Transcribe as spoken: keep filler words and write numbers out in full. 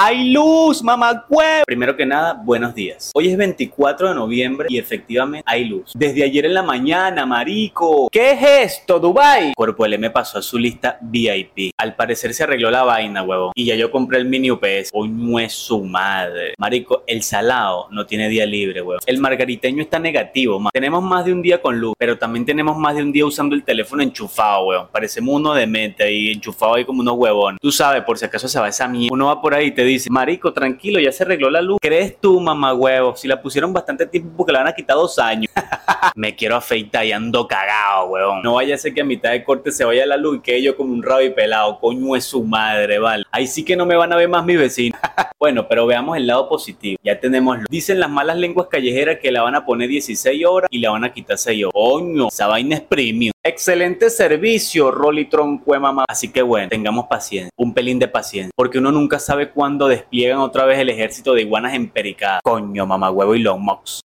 ¡Hay luz, mamagüey! Primero que nada, buenos días. Hoy es veinticuatro de noviembre y efectivamente hay luz. Desde ayer en la mañana, marico. ¿Qué es esto, Dubai? Cuerpo L me pasó a su lista V I P. Al parecer se arregló la vaina, huevón. Y ya yo compré el mini U P S. Coño es su madre. Marico, el salado no tiene día libre, huevón. El margariteño está negativo, man. Tenemos más de un día con luz, pero también tenemos más de un día usando el teléfono enchufado, huevón. Parecemos uno de mente y enchufado ahí como unos huevones. Tú sabes, por si acaso se va esa mierda. Uno va por ahí y te dice, marico, tranquilo, ya se arregló la luz. ¿Crees tú, mamá huevo? Si la pusieron bastante tiempo porque la van a quitar dos años. Me quiero afeitar y ando cagado, huevón. No vaya a ser que a mitad de corte se vaya la luz y quede yo como un rabi pelado. Coño es su madre, vale. Ahí sí que no me van a ver más mi vecino. Bueno, pero veamos el lado positivo. Ya tenemos luz. Dicen las malas lenguas callejeras que la van a poner dieciséis horas y la van a quitar seis horas. Coño, esa vaina es premium. Excelente servicio, Rolitron Cuemama. Así que bueno, tengamos paciencia, un pelín de paciencia, porque uno nunca sabe cuándo despliegan otra vez el ejército de iguanas empericadas. Coño, mamá huevo y los mox.